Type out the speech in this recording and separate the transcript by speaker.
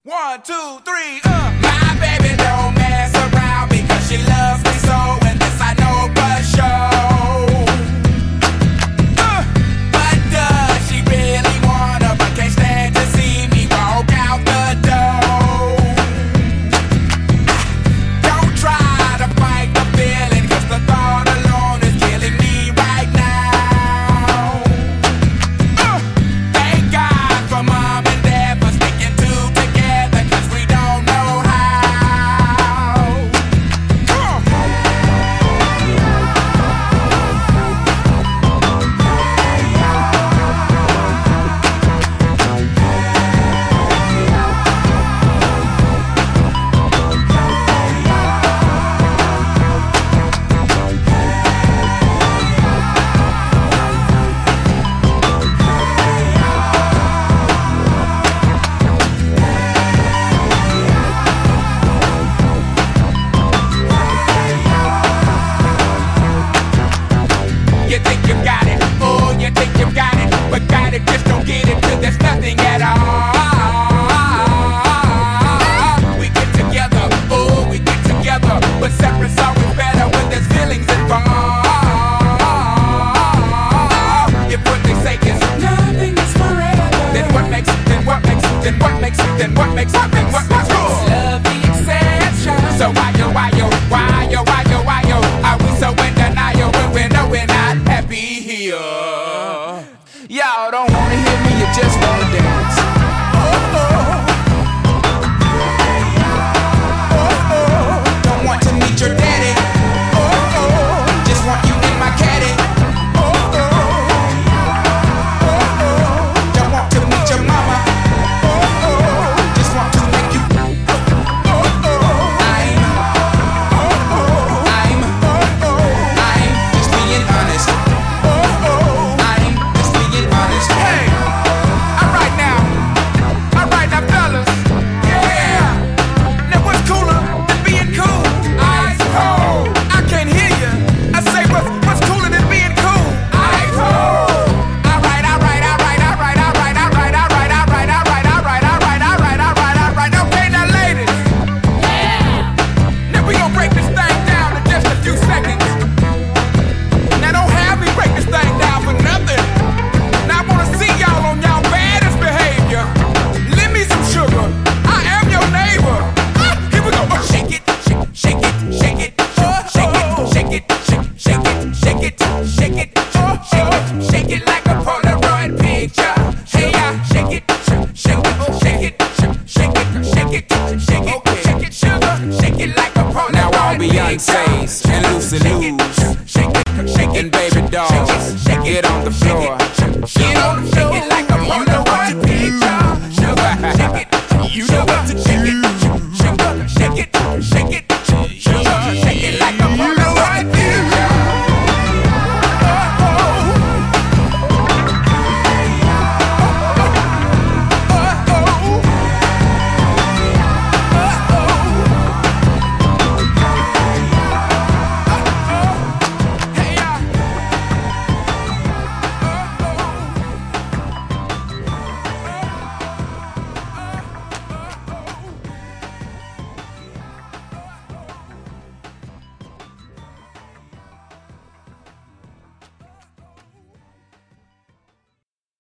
Speaker 1: 1, 2, 3, My baby don't mess around because she loves me so, and this I know for sure. But does she really wanna, but can't stand to see me walk out the door? Don't try to fight the feeling, cause the thought alone is killing me right now. Thank God for mom and dad for sticking together, cause we don't know how. Come on. You think you've got it, oh, you think you've got it, but got it, just don't get it till there's nothing at all. We get together, oh, we get together, but separate's always better when there's feelings involved. If what they say is nothing is forever, then what makes it, then what makes it, then what makes it, then what makes it, then what makes it? Love the exception. So why yo, are we so in denial when we know we're not happy here? Y'all don't wanna hear me, you just wanna dance. Don't want to meet your daddy. Just want you in my caddy. Don't want to meet your mama. Just want to make you. I'm just being honest. I'm just being honest. Hey, alright now, fellas. Yeah. Now what's cooler than being cool? Ice cold. I can't hear you. I say what's cooler than being cool? Ice cold. Alright. Okay, now ladies. Yeah. Now we gon' break this thing down in just a few seconds. Now don't have me break this thing down for nothing. Now I wanna see y'all on y'all baddest behavior. Lend me some sugar. I am your neighbor. Here we go. Shake it, shake it, shake it, shake it, shake it, shake it, shake it, shake it, shake it, shake it like a Polaroid picture. Hey, shake it, shake it, shake it, shake it, shake it, shake it, shake it, sugar, shake it like a Polaroid picture. Now all Beyonce's and Lucy Lou's and Baby Dolls, get on the floor.